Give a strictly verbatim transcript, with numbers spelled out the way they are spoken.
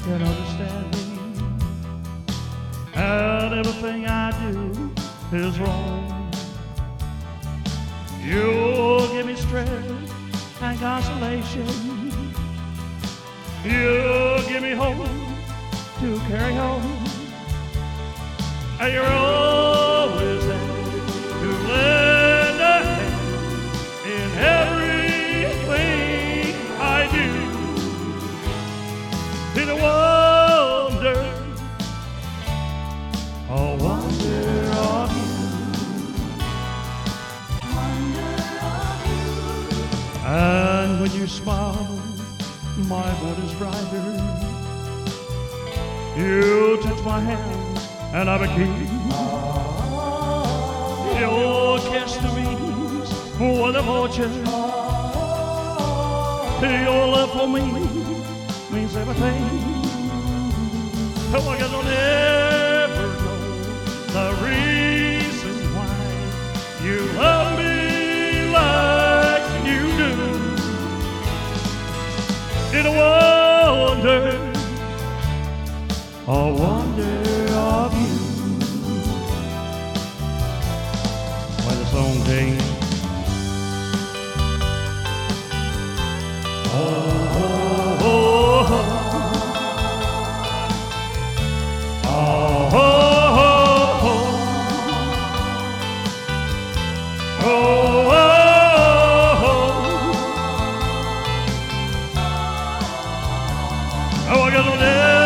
can understand me, and everything I do is wrong. You'll give me strength and consolation. You'll give me hope to carry on. And you're always there to lend a hand in everything I do. Be the wonder, a wonder of you. And when you smile, my world is brighter. You touch my hand, and I'm a king. Your kiss to me was a fortune. Your love for me means everything. Oh, I guess I'll never know the reason why you love me like you do. In a wonder, a wonder of you. Why the song came. Oh, oh, oh, oh, oh, oh, oh, oh, I got no name.